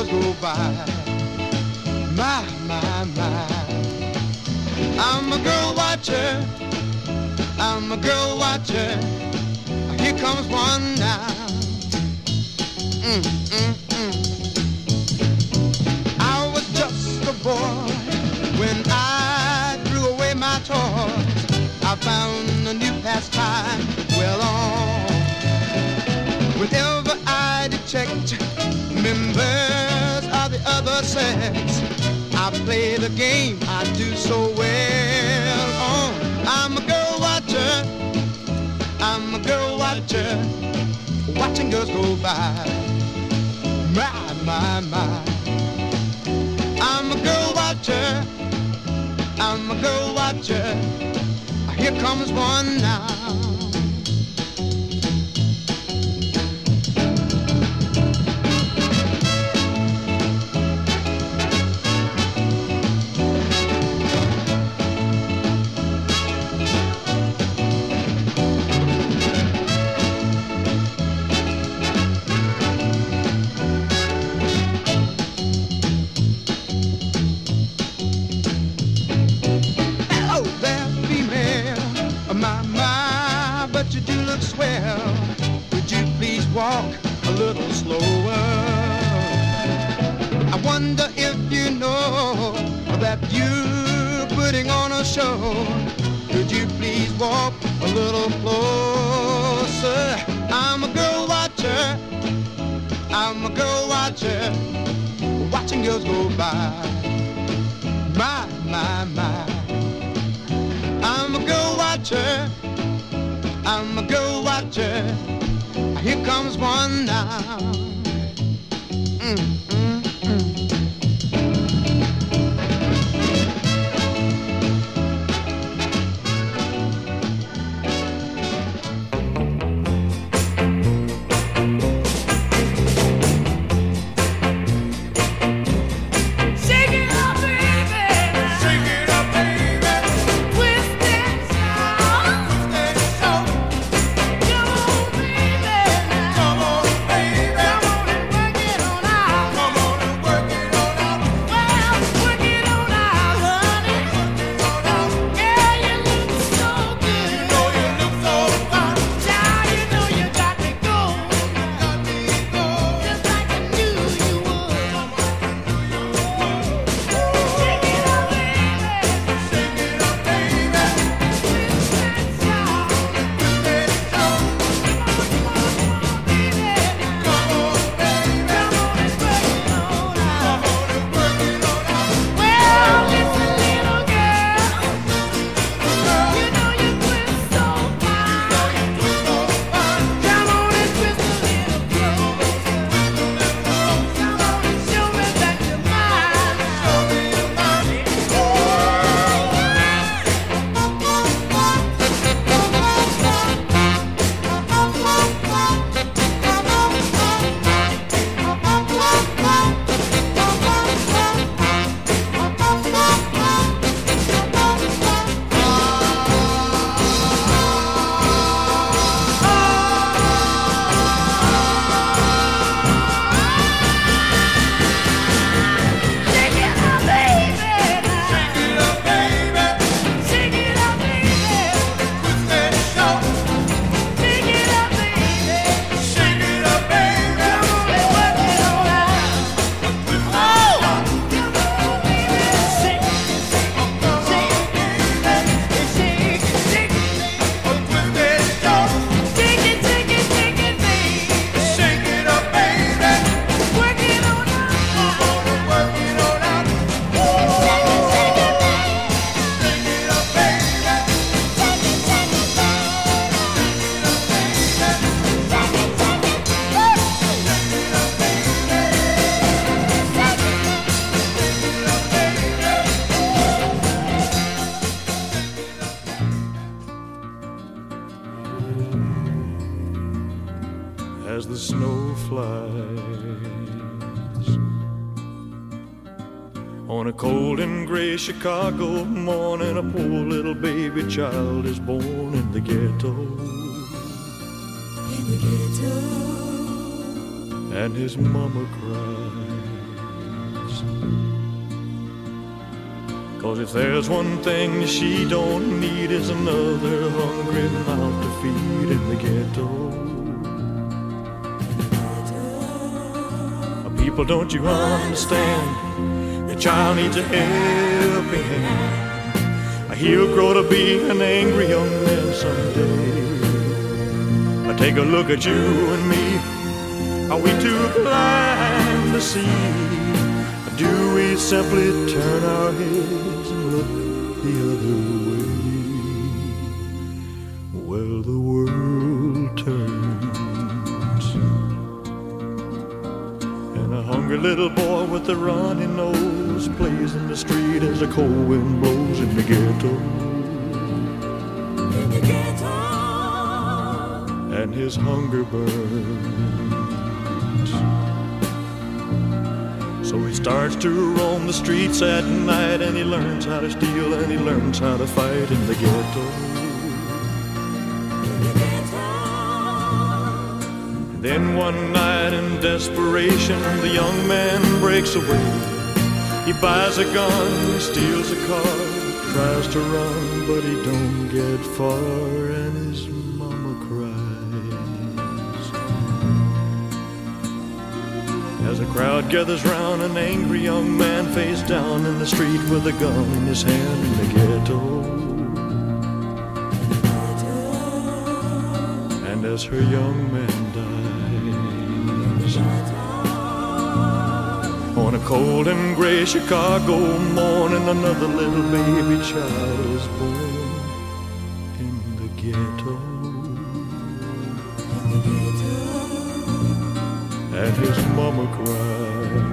girls go by. My, my, my. I'm a girl watcher. I'm a girl watcher. Here comes one now. I was just a boy when I threw away my toys. I found a new pastime well on. Whenever I detect members of the other sex, I play the game I do so well on. I'm a girl watcher. I'm a girl watcher. Watching girls go by. My, my, my. I'm a girl watcher. I'm a girl watcher. Here comes one now. Walk a little slower. I wonder if you know that you're putting on a show. Could you please walk a little closer? I'm a girl watcher. I'm a girl watcher. Watching girls go by. My, my, my. I'm a girl watcher. I'm a girl watcher. Here comes one now. as the snow flies. On a cold and gray Chicago morning, a poor little baby child is born in the ghetto. In the ghetto. And his mama cries. 'Cause if there's one thing she don't need is another hungry mouth to feed in the ghetto. People, don't you understand? The child needs a helping hand. He'll grow to be an angry young man someday. Take a look at you and me. Are we too blind to see? Do we simply turn our heads and look the other way? Well, the world turns, and a hungry little boy with a runny nose plays in the street as the cold wind blows in the ghetto. In the ghetto. And his hunger burns. So he starts to roam the streets at night, and he learns how to steal, and he learns how to fight in the ghetto. Then one night in desperation, the young man breaks away. He buys a gun, he steals a car, tries to run, but he don't get far, and his mama cries. As a crowd gathers round, an angry young man face down in the street with a gun in his hand in the ghetto. And as her young man dies, on a cold and gray Chicago morning, another little baby child is born in the ghetto. And his mama cried.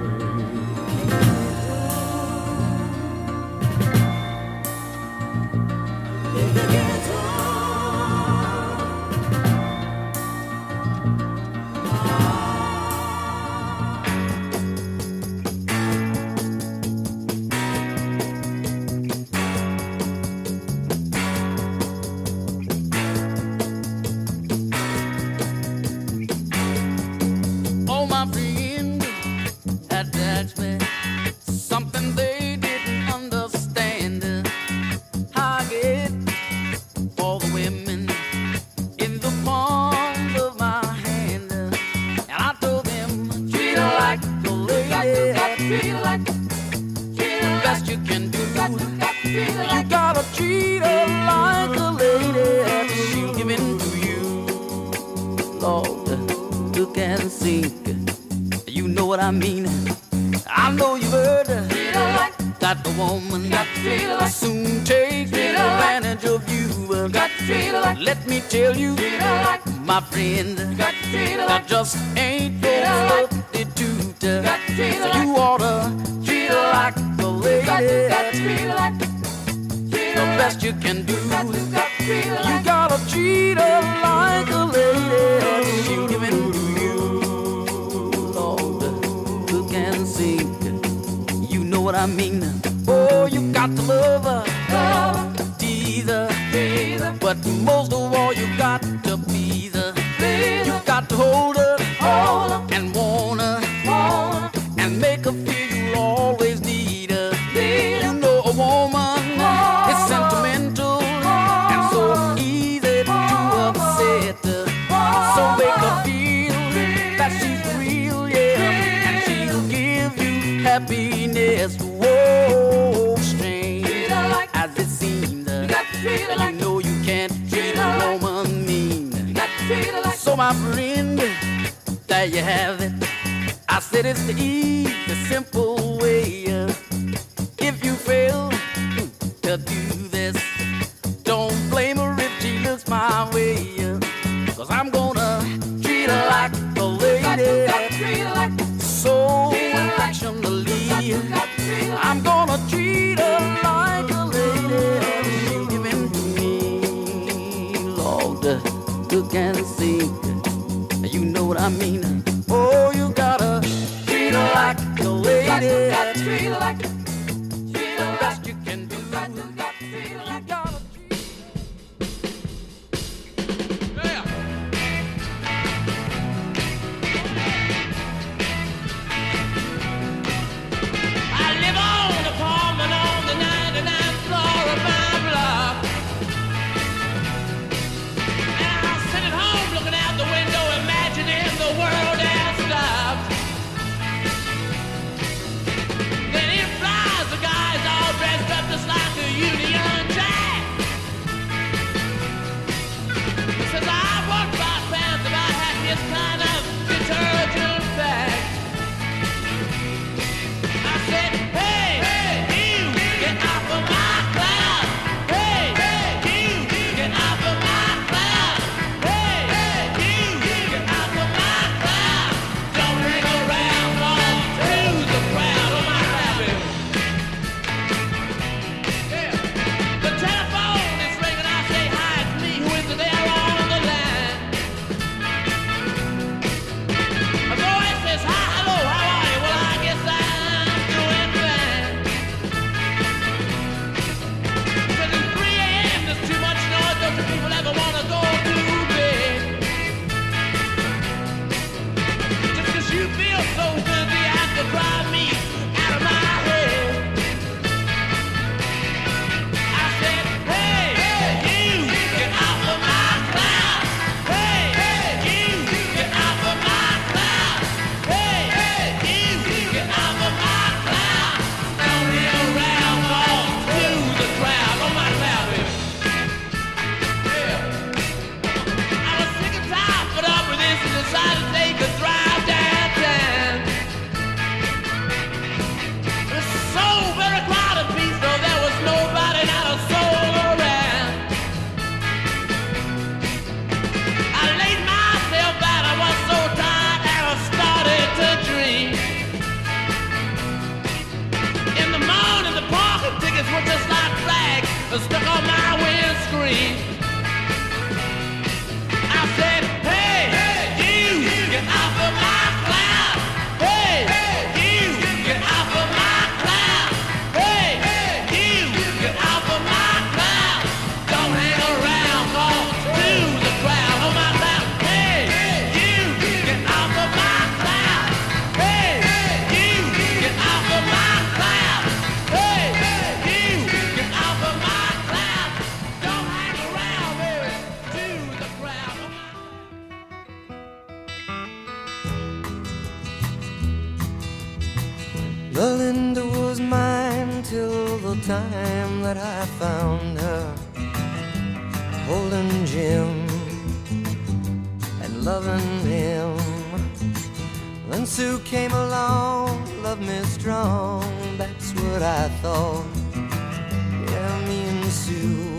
Belinda was mine till the time that I found her holding Jim and loving him. Then Sue came along, loved me strong, that's what I thought. Yeah, me and Sue,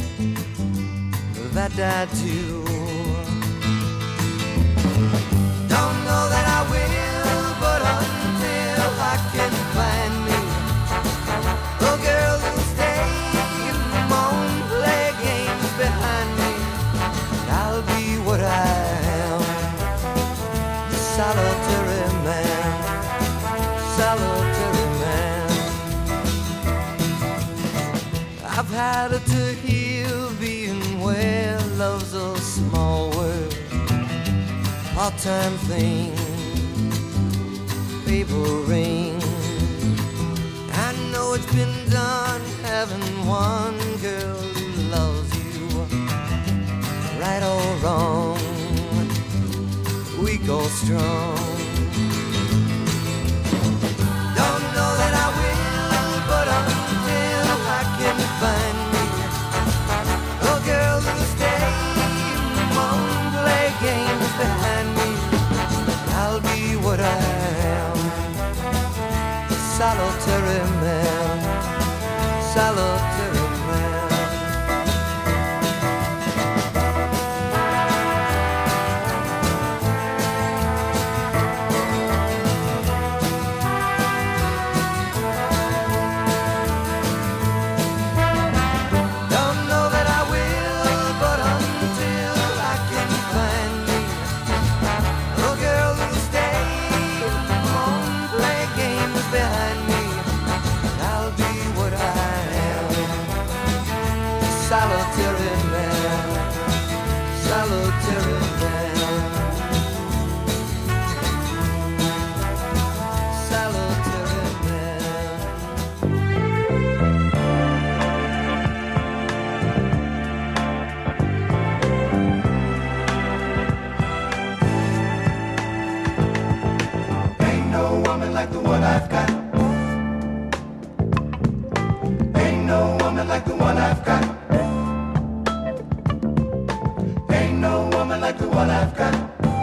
that died too. Don't know that I will, but until I can find me a girl who'll stay and play games behind me, I'll be what I am, solitary man, solitary man. I've had it to heal being where love's a small world, part-time thing, paper ring. I know it's been done having one girl who loves you, right or wrong, weak or strong. Don't know that I will, but until I can find me a girl who'll stay and play games behind me, I'll be what I am, solitary man, solitary man. Don't know that I will, but until I can find me a girl who'll stay home, play games behind me, I'll be what I am, solitary man, solitary man, solitary man. Ain't no woman like the one I've got. Ain't no woman like the one I've got. Ain't no woman like the one I've got.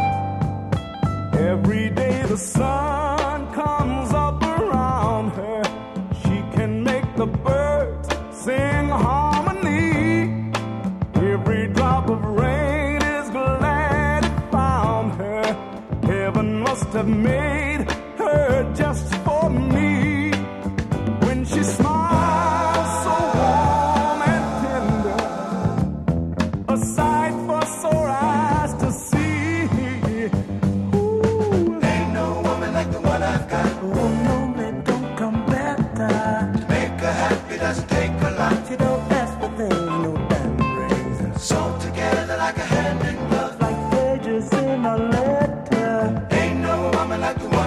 Every day the sun comes up around her. She can make the birds sing harmony. Every drop of rain is glad it found her. Heaven must have made her just for me. When she smiles so warm and tender, a sight for sore eyes to see. Ain't no woman like the one I've got. Oh no, it don't come better. To make her happy doesn't take a lot. She don't ask for things, no diamond rings, Sewn together like a hand in glove. like pages in a letter. Ain't no woman like the one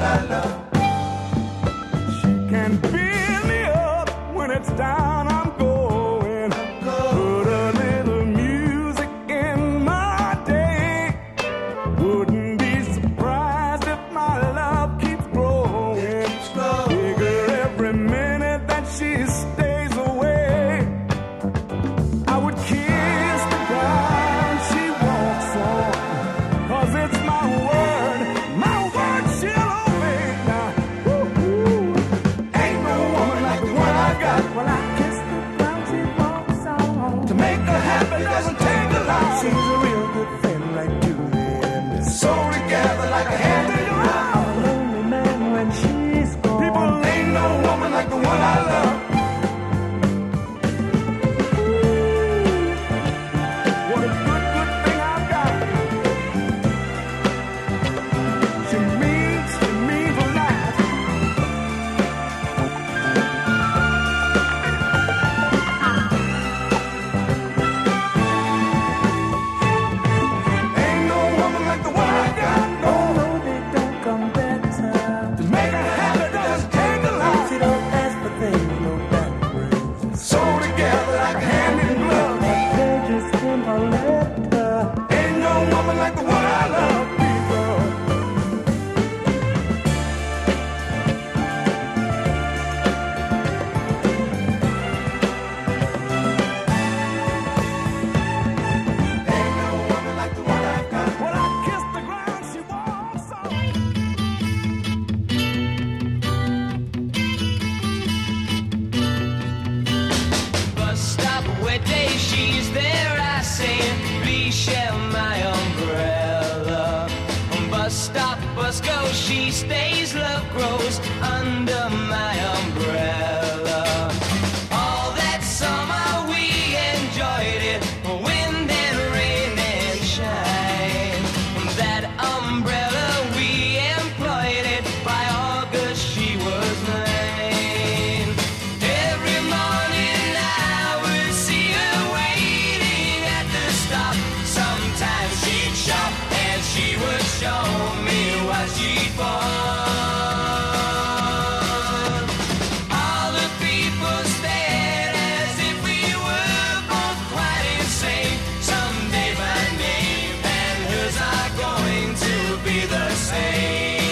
bus goes, she stays, love grows under my umbrella. All that summer we enjoyed it, wind and rain and shine. That umbrella we employed it, by August she was mine. Every morning I would see her waiting at the stop. Sometimes she'd shop and she would show me what she'd bought. All the people stared as if we were both quite insane. Someday my name and hers are going to be the same.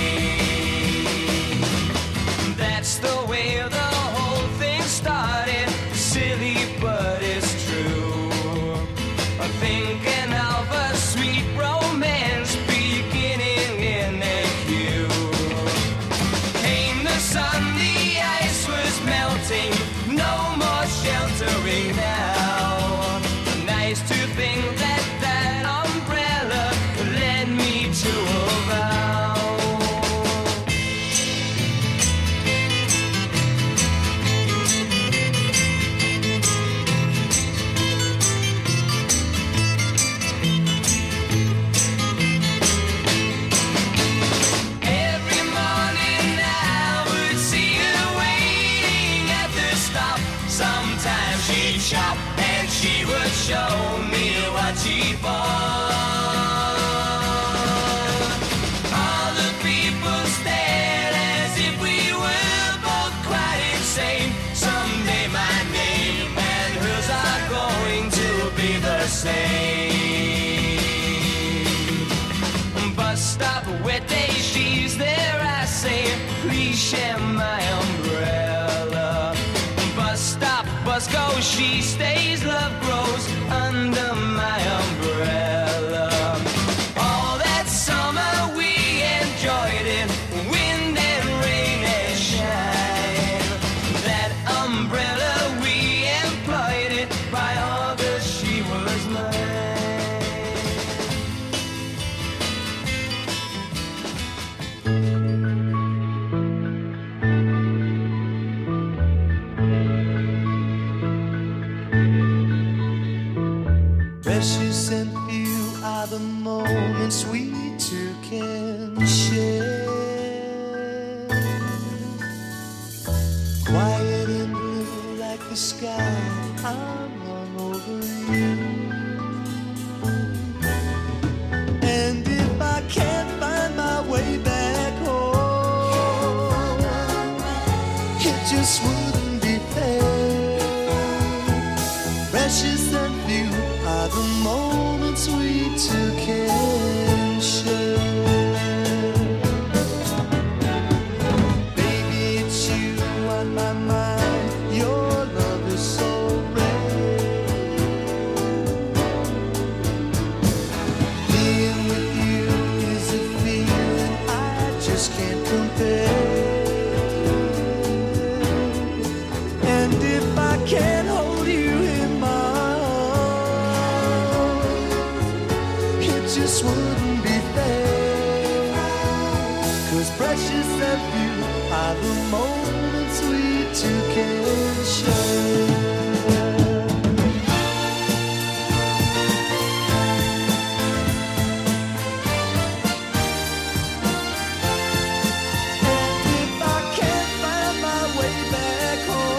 That's the way the whole thing started. Silly, but it's true. I'm thinking of a sweet romance beginning in a queue. Came the sun, the ice was melting, no more sheltering now. Nice to think that that umbrella led me to a vow. Every morning I would see her waiting at the stop. Sometimes she'd shop and she would show me what she bought. All the people stared as if we were both quite insane. Someday my name and hers are going to be the same. Bus stop, wet day, she's there, I say, please share my umbrella. Bus stop, bus goes, she stays, love grows under my umbrella. All that summer we enjoyed it, wind and rain and shine. That umbrella we employed it, by August she was mine. Precious and few are the moments we two can share. Quiet and blue like the sky, I'm hung over you. And if I can't find my way back home, it just wouldn't be fair. Precious and few are the moments we two can share. Baby, it's you on my mind. Your love is so rare. Being with you is a feeling I just can't compare. And if I can't hold you in my just wouldn't be fair. 'Cause precious and few are the moments we two can share. And if I can't find my way back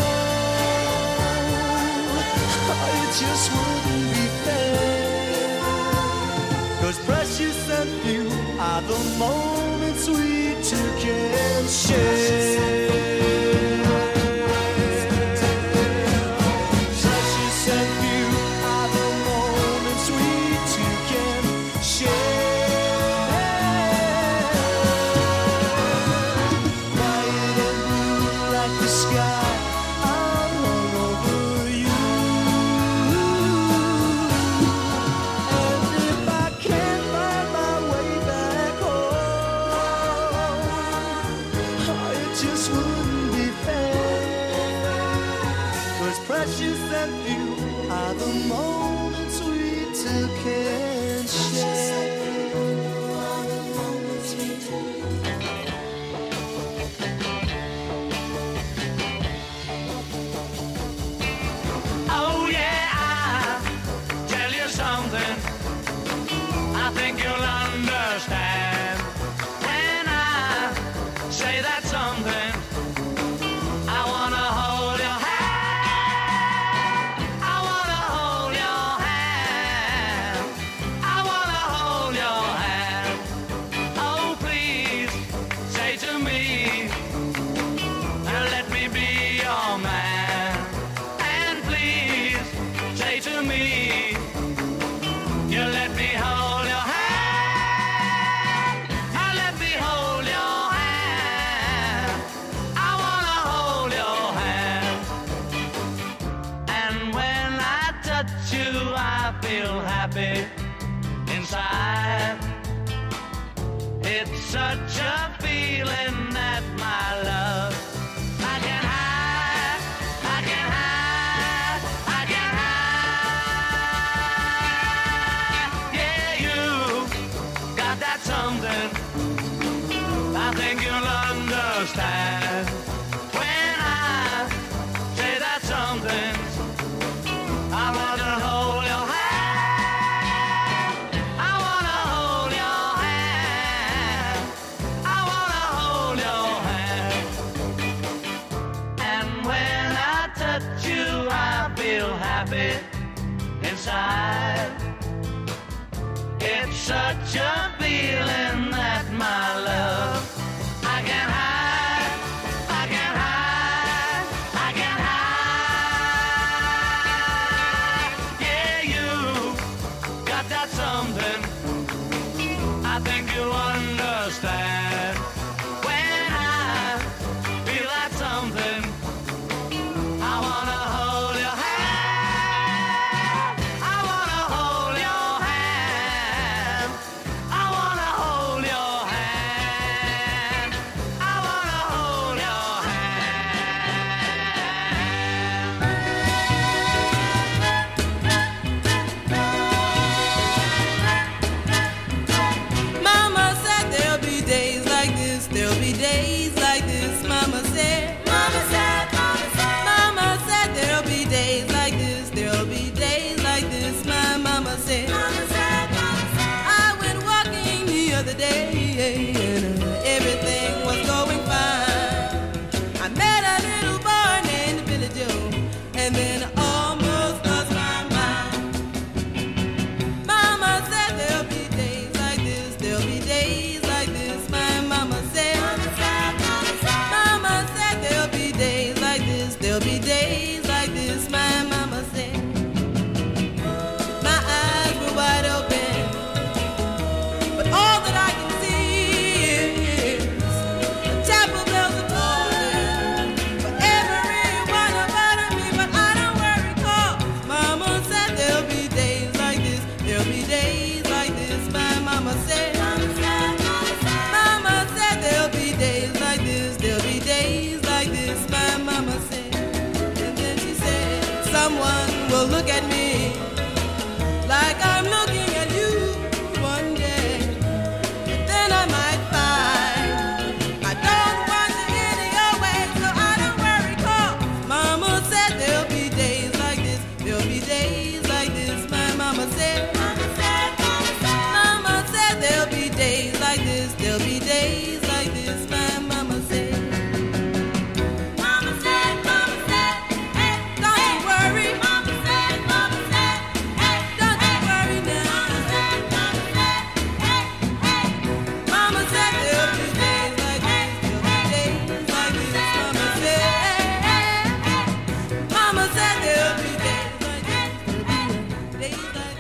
home, it just wouldn't be fair. 'Cause precious and few are the moments we two can share. Precious and few are the moments we two can share. Quiet and blue like the sky, I'm hung over you. And if I can't find my way back home, It's such a feeling that my love I can hide, I can hide, I can hide. Yeah, you got that something I think you'll understand when I say that something. I want to hold your hand. I want to hold your hand. I want to hold your hand. And when I touch you, I feel happy inside. It's such a feeling that my love I can hide, I can hide, I can hide. Yeah, you got that something I think you understand. When I feel that something, I wanna hold your hand. I wanna hold your hand. I wanna hold your hand. I wanna hold your Mama said there'll be days like this, there'll be days like this. Mama said, Mama said, Mama said, Mama said there'll be days like this, there'll be days like this. My mama said, Mama said, Mama said. I went walking the other day and everything was going fine. I met a little boy named Billy Joe, and then I almost lost my mind. Mama said there'll be days like this, there'll be days like this. My mama said, Mama said, Mama said, Mama said there'll be days like this, there'll be days like this. My mama said. My eyes were wide open, but all that I can see is the chapel bells are tolling for every one about me. But I don't worry, 'cause Mama said there'll be days like this, there'll be days like this. My mama said, Mama said, Mama said, Mama said there'll be days like this, there'll be days like this. My mama said, and then she said, someone will look at me like I'm looking at you one day, but then I might find I don't want to any your way, so I don't worry, 'cause Mama said there'll be days like this, there'll be days like this. My mama said, Mama said, Mama said, Mama said there'll be days like this, there'll be days like this. My mama said, Mama said, hey, don't you worry. Mama said, hey, don't you worry now. Mama said, hey, Mama said there'll be days like this, there'll be days like this. Mama said there'll be days like this, there'll be days like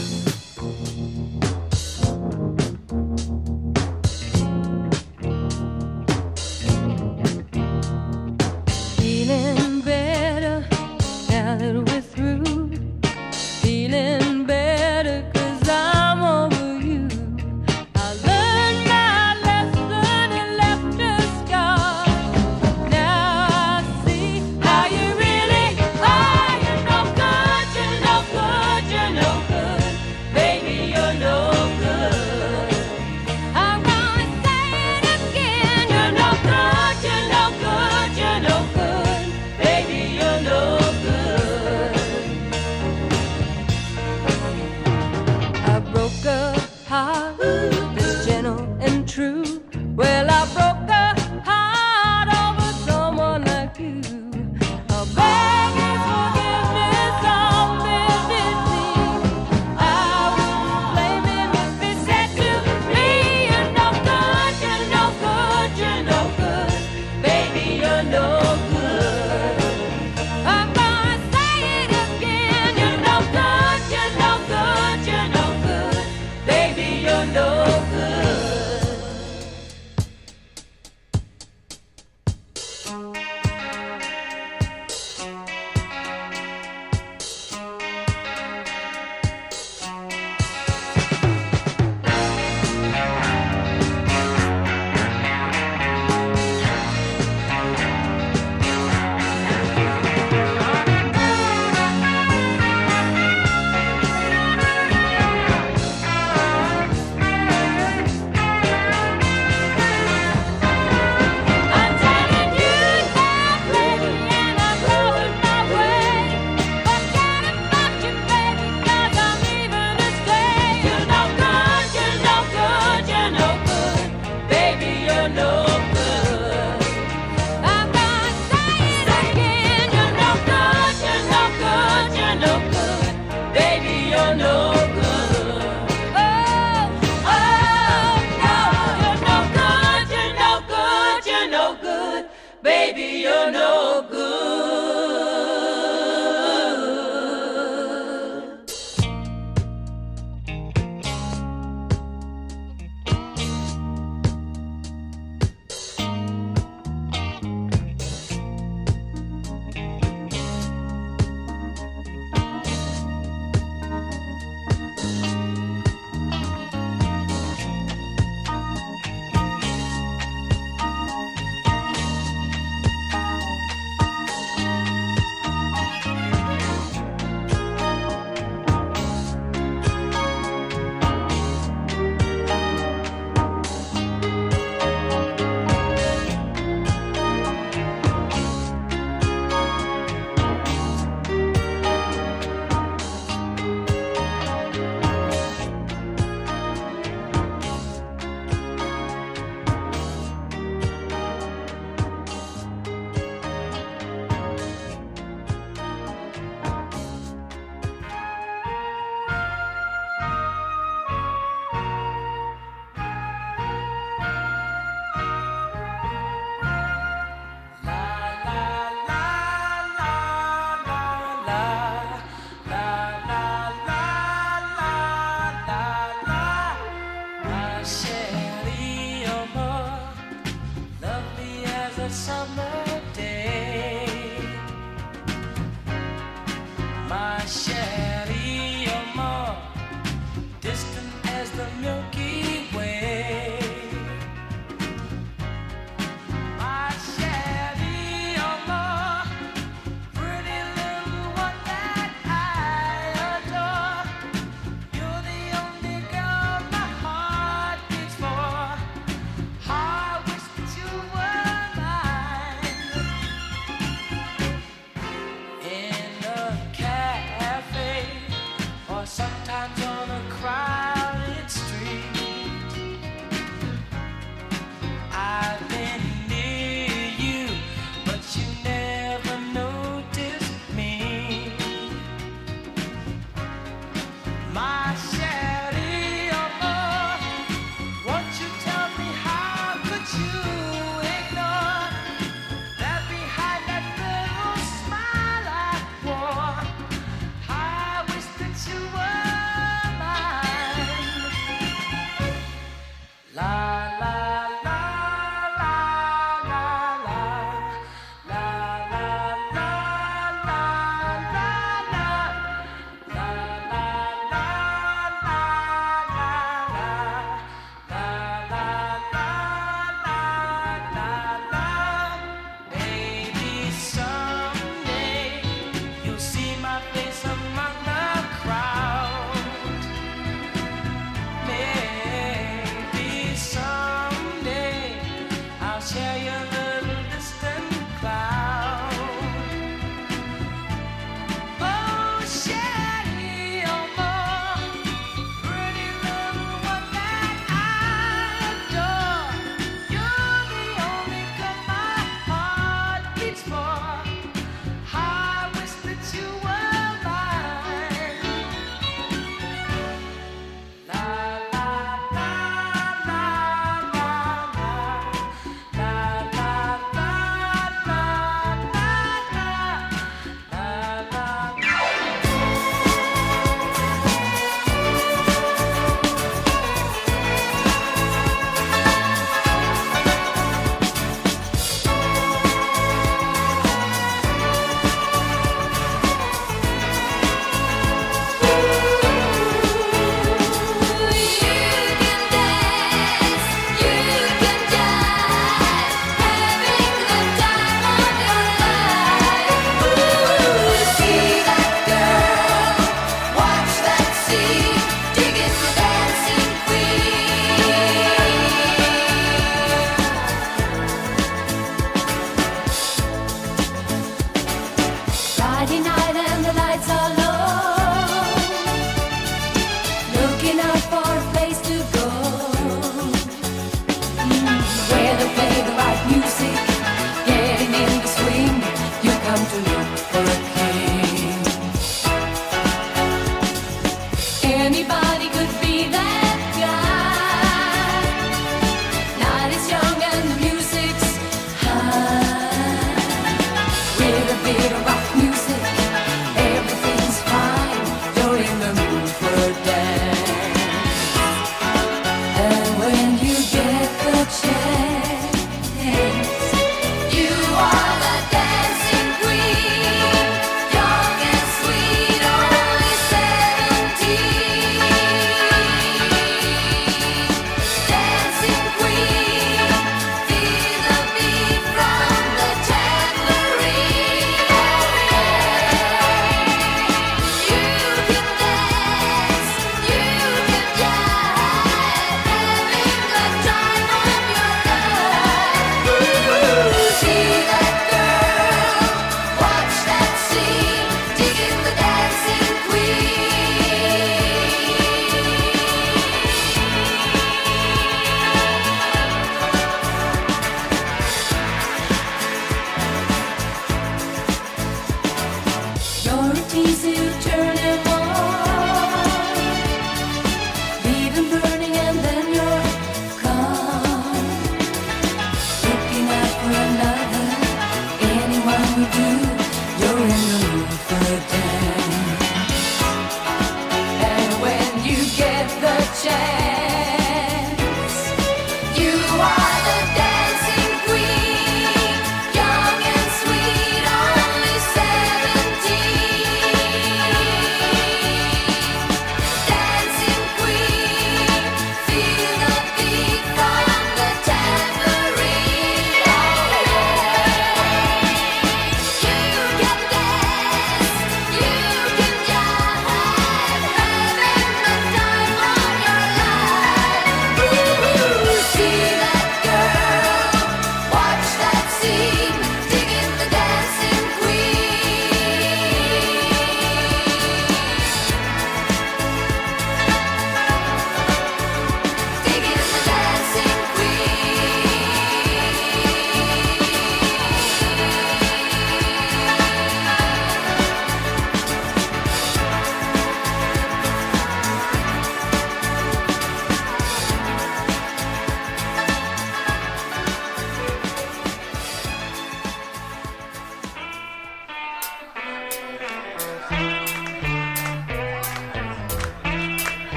this. Feeling better now that we're through. Feeling better 'cause I'm over you. I learned my lesson and left a scar. Now I see how you really are. You're no good, you're no good, you're no good. Baby, you're no good. I'm gonna say it again. You're no good, you're no good, you're no good. Baby, you're no good. I broke a heart that's gentle and true. Well, I broke a heart over someone like you. I beg his forgiveness on business knee. I wouldn't blame him if he said to me, you're no good, you're no good, you're no good. Baby, you're no good. I'm gonna say it again. You're no good, you're no good, you're no good. Baby, you're no good. a summer day. My chérie, you're more distant as the Milky Way. My chérie, you're more pretty little one that I adore. You're the only girl my heart beats for. I wish that you were mine. In a cafe, or sometimes on a crowded street,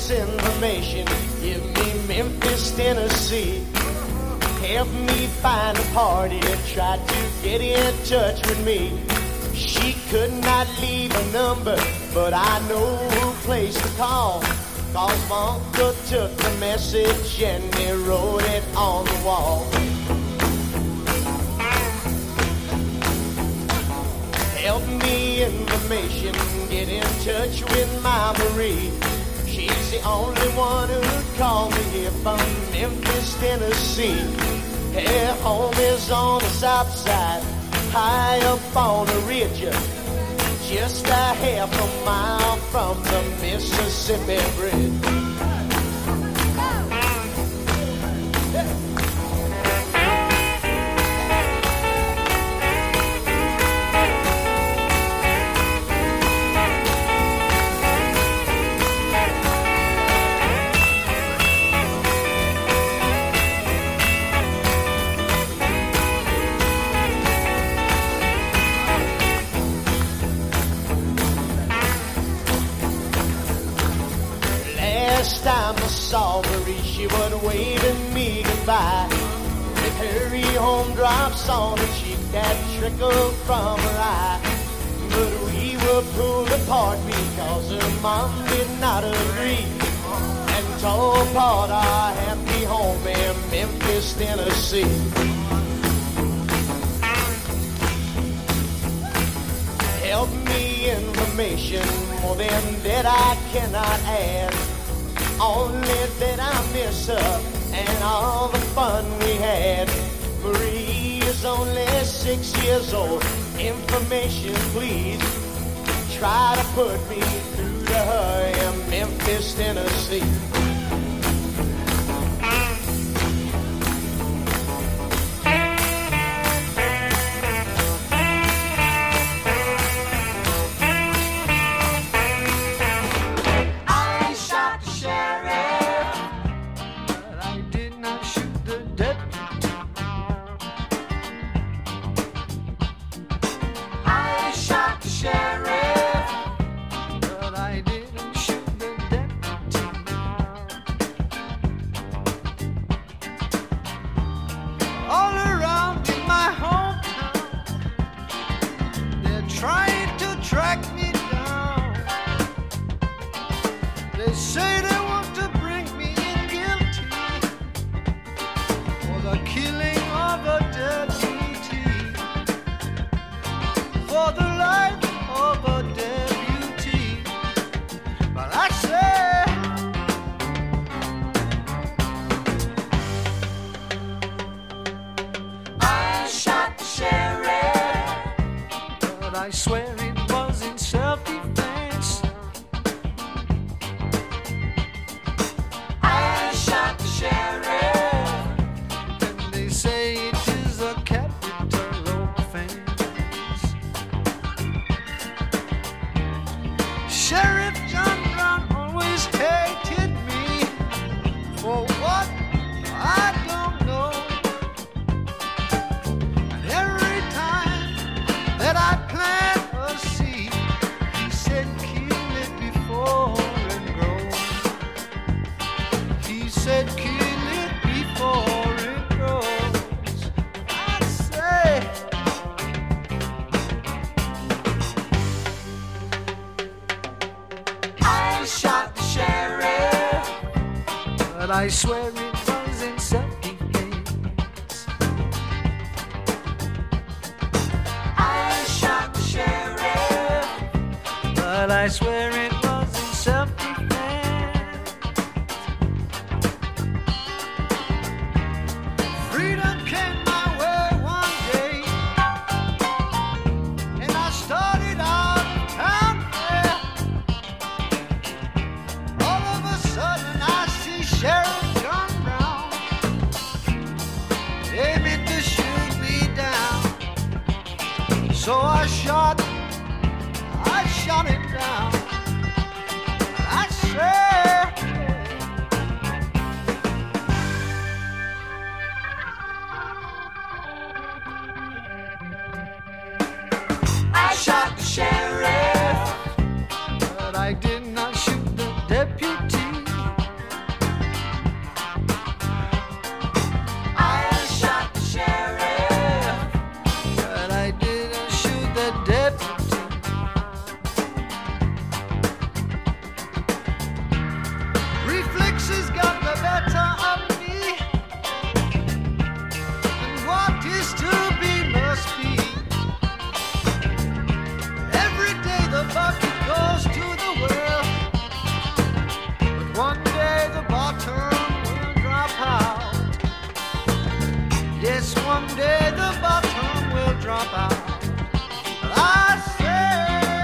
this information. Give me Memphis, Tennessee. Help me find a party and try to get in touch with me. She could not leave a number, but I know who place to call. Cause my uncle took the message and he wrote it on the wall. Help me information, get in touch with my Marie. She's the only one who'd call me here from Memphis, Tennessee. Her home is on the south side, high up on the ridge, just a half a mile from the Mississippi Bridge. Last time I saw Marie, she was waving me goodbye. With her home drops on her cheek that trickled from her eye. But we were pulled apart because her mom did not agree and tore apart our happy home in Memphis, Tennessee. Help me information, more than that I cannot add. Only that I miss her and all the fun we had. Marie is only 6 years old. Information, please. Try to put me through to her in Memphis, Tennessee. They say they want to bring me in guilty for the killing of a deputy, for the life of a deputy. But I say, I shot the sheriff, but I swear it was in self-defense. And they say it is a capital offense. Sheriff John Brown always hated me for what I don't know. And every time that I plant a seed, he said kill it before it grows. He said kill it before it grows. I say, I shot the sheriff, but I swear it was in self-defense. I shot the sheriff, but I swear it was in self-defense. Freedom came my way one day, and I started out town there. All of a sudden I see Sheriff John Brown aiming to shoot me down. So I shot him down. deputy. Reflexes got the better of me, and what is to be must be. Every day the bucket goes to the well, but one day the bottom will drop out. Yes, one day the bottom will drop out. But I say,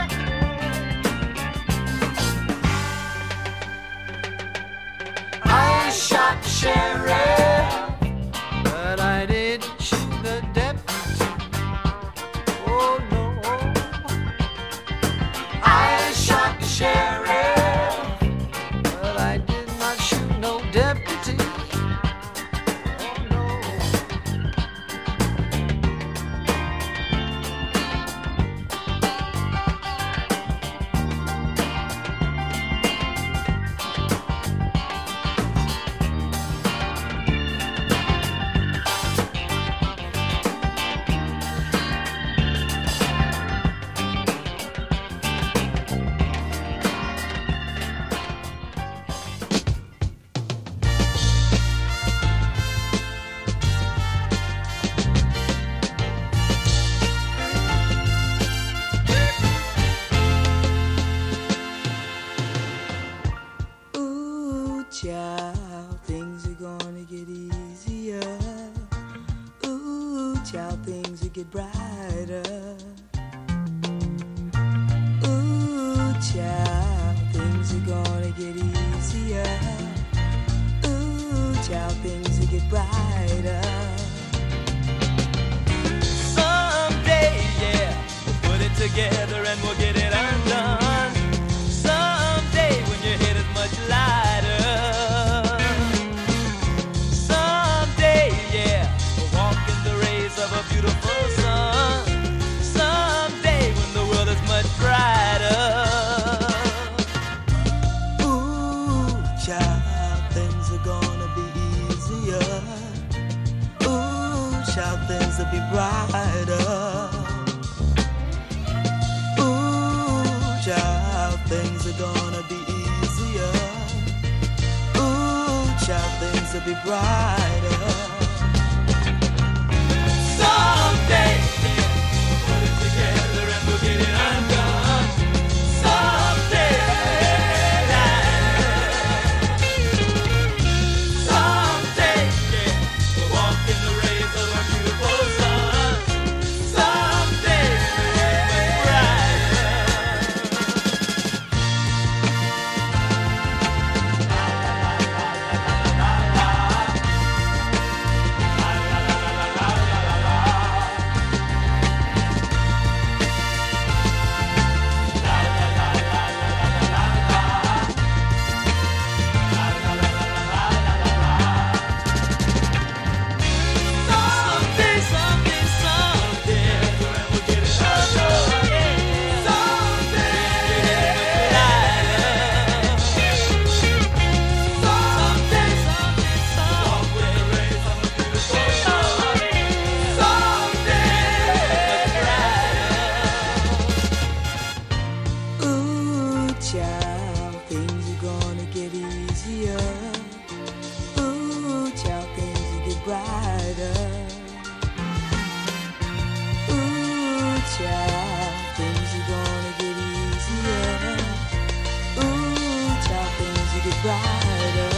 I shot the sheriff, but I didn't shoot the deputy. Oh no, I shot the sheriff, but I did not shoot no deputy. Oh no. Ooh, child, things are gonna get easier. Ooh, child, things will get brighter. Ooh, child, things are gonna get easier. Ooh, child, things will get brighter. Someday, yeah, we'll put it together and we'll get it undone. Someday when your head is much lighter. Someday, yeah, we'll walk in the rays of a beautiful sun. Someday when the world is much brighter. Ooh, child, things are gonna be easier. Ooh, child, things will be brighter. Ooh, child, things are gonna be easier. Ooh, child, things will be brighter. Someday, yeah, we'll put it together and we'll get it undone. Someday, someday, yeah, we'll walk in the rays of a beautiful sun. Someday, we'll be Someday, someday, someday, we'll get it undone. Someday, someday, someday, walk with the rays of a beautiful sun. Someday, Ooh, child, things are gonna get easier. Ooh, child, things will get brighter. Ooh, child, things are gonna get easier. Ooh, child, things will get brighter.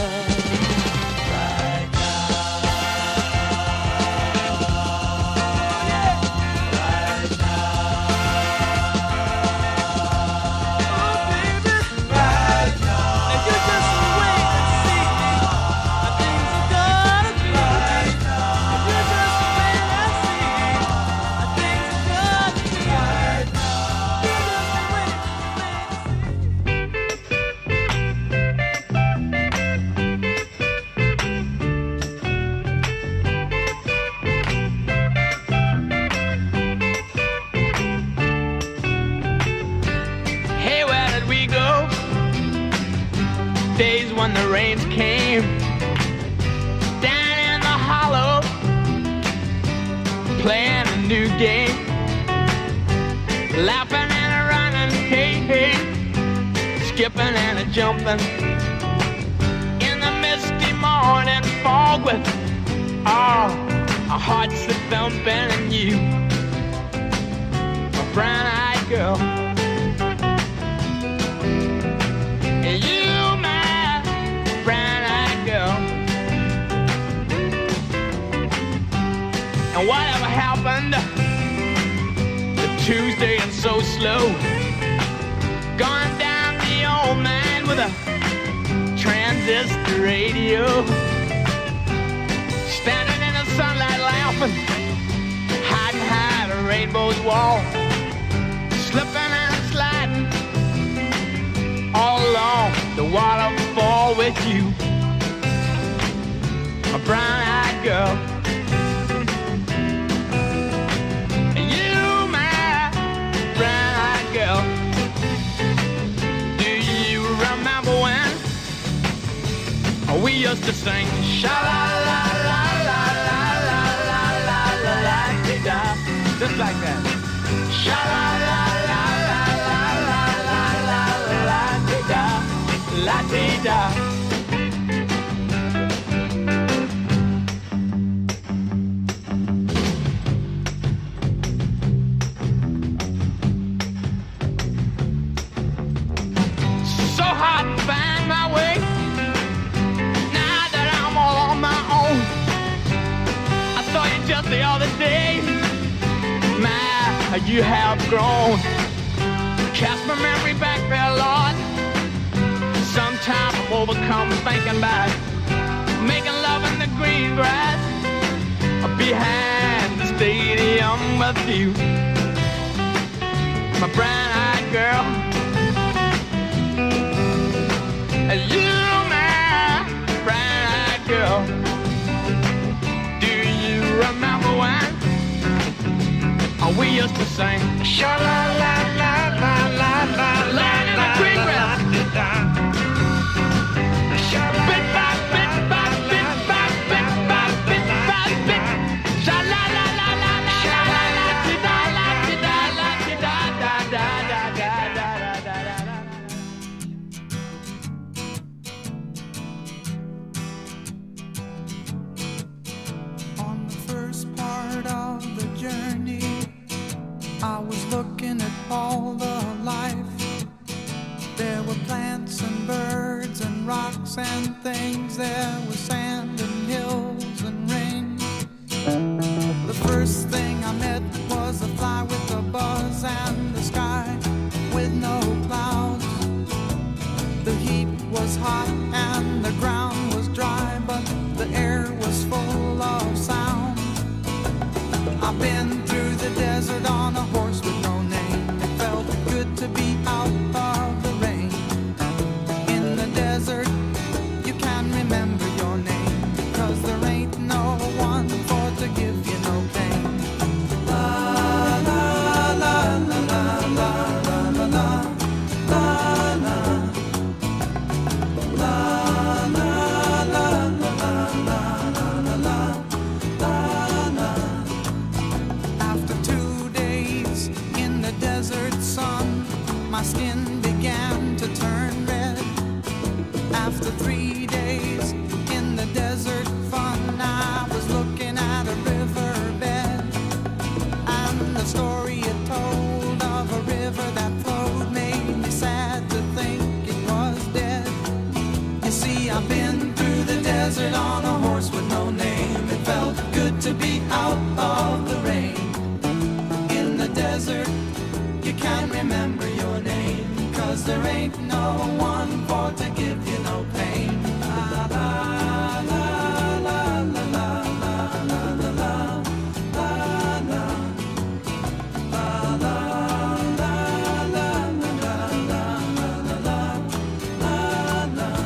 and you just wait and see how things are gonna be. And you just wait and see how things are gonna be. You just wait Hey, where did we go? Days when the rains came down in the hollow, playing a new game. laughing and a running, hey, hey, skipping and a jumping in the misty morning fog with our hearts a thumping, and you, a brown-eyed girl, and you, my brown-eyed girl. And whatever happened to Tuesday and so slow, gone down the old man with a transistor radio, standing in the sunlight laughing, hiding behind a rainbow's wall, slipping and sliding all along the waterfall with you, a brown-eyed girl. Girl, do you remember when we used to sing sha la la la la la la la la la la da, just like that, sha la la la la la la la la la da, la da. The other day, my, you have grown. Cast my memory back there, Lord. Sometimes I'm overcome thinking about making love in the green grass behind the stadium with you, my brown-eyed girl. You, my brown-eyed girl. Remember when we used to sing sha la la la la la la la in the green grass, bit by bit by bit by bit by bit by bit, sha la la la la la la la la da la da la da da da da da da da da. Of the journey, I was looking at all the life. There were plants and birds and rocks and things. There was sand and hills and rain. The first thing I met was a fly with a buzz and the sky with no clouds. The heat was hot and the ground was dry, but the air was full of sound. I've been through the desert on a horse with no name. It felt good to be out of the rain. In the desert, you can remember your name, 'cause there ain't no one for to give you no pain. La la la la la la la la la la la la la la la la la. After 2 days in the desert sun, my skin began to turn red. After 3 days in the desert fun, I was looking at a riverbed, and the story it told of a river that flowed made me sad to think it was dead. You see, I've been through the desert on a horse with no name. It felt good to be out of the rain. Desert, you can't remember your name, 'cause there ain't no one for to give you no pain. La la la la la la la la la la la la la la la la la la.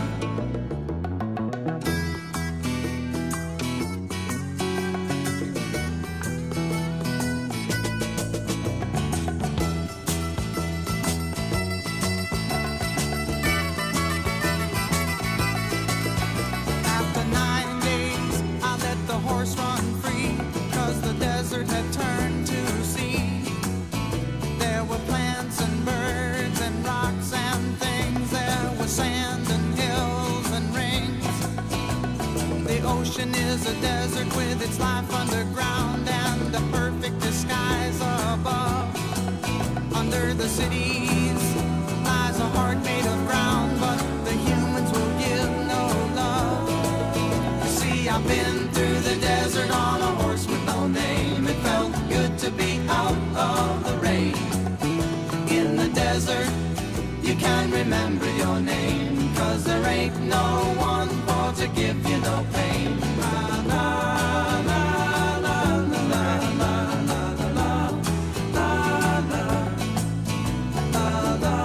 ocean is a desert with its life underground and a perfect disguise above. Under the cities lies a heart made of ground, but the humans will give no love. You see, I've been through the desert on a horse with no name. It felt good to be out of the rain. In the desert, you can remember your name, 'cause there ain't no one for to give you no pain. La, la, la, la, la, la, la, la, la, la, la, la, la,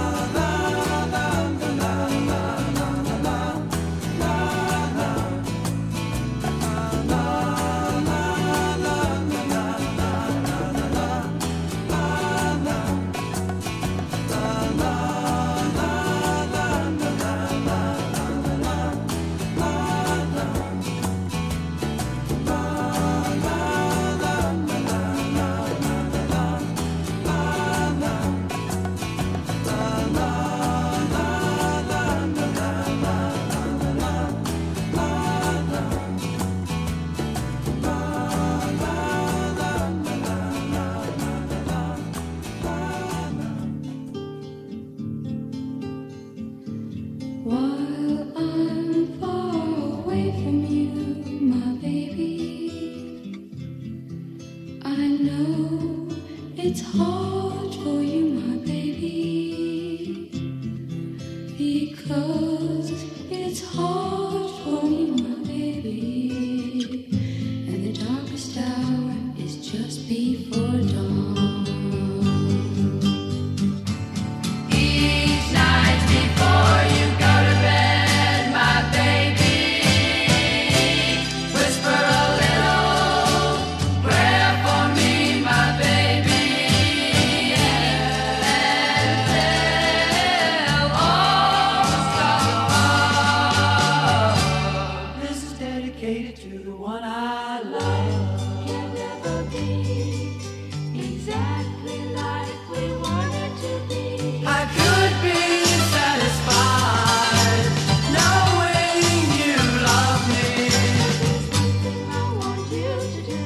While I'm far away from you, my baby, I know it's hard for you, my baby, because it's hard for me, my baby, and the darkest hour is just before dawn. Each night before you go to bed, my baby, whisper a little prayer for me, my baby, and tell all the stars above. This is dedicated to the one I love. Can never be exactly like we wanted to be. I could be satisfied knowing you love me. I want you to do,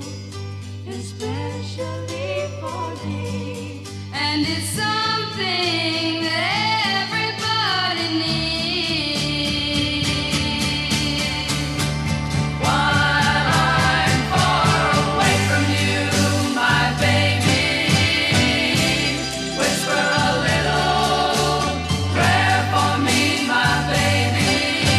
especially for me. And it's something that everybody needs. While I'm far away from you, my baby, whisper a little prayer for me, my baby,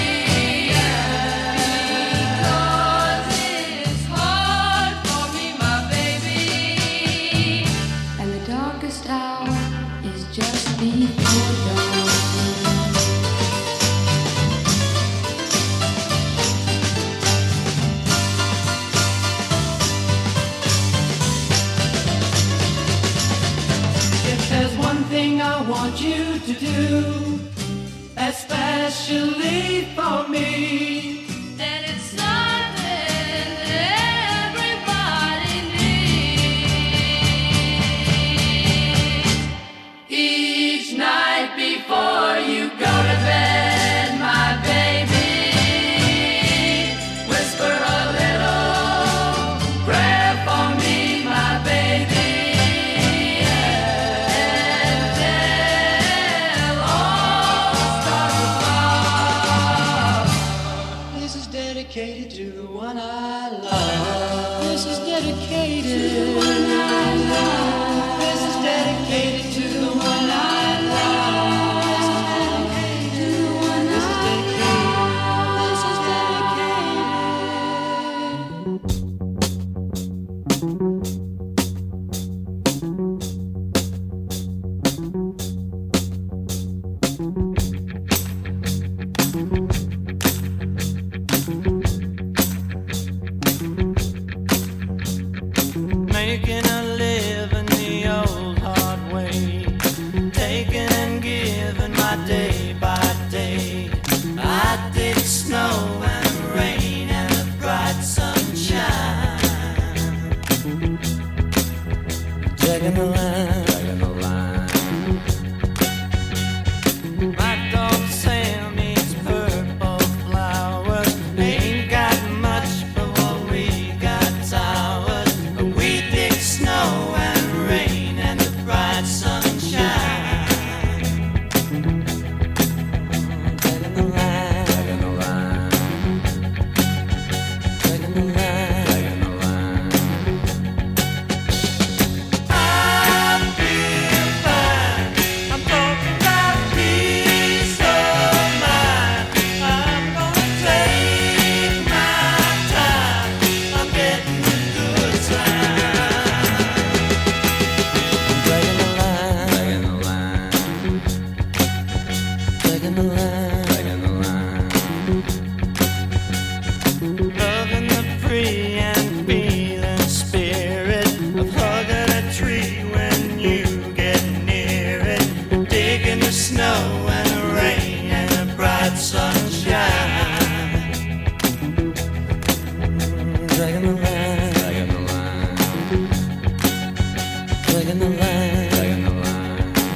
Because it's hard for me, my baby. And the darkest hour is just before dawn. if there's one thing I want you to do, especially for me, Then it's something that everybody needs. each night before you go to bed, my baby, whisper a little prayer for me, my baby, and tell all the stars above. This is dedicated to the one I love. This is dedicated to the one I love. This is dedicated to the one I love. This is dedicated to the one I love. This is dedicated. Making a living the old hard way, taking and giving my day by day. I did snow and rain and the bright sunshine. Taking the line, taking the line. My dog Sam eats purple flowers, ain't got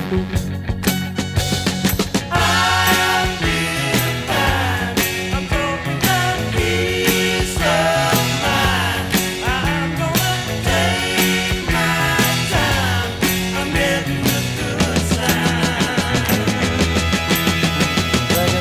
Thank you.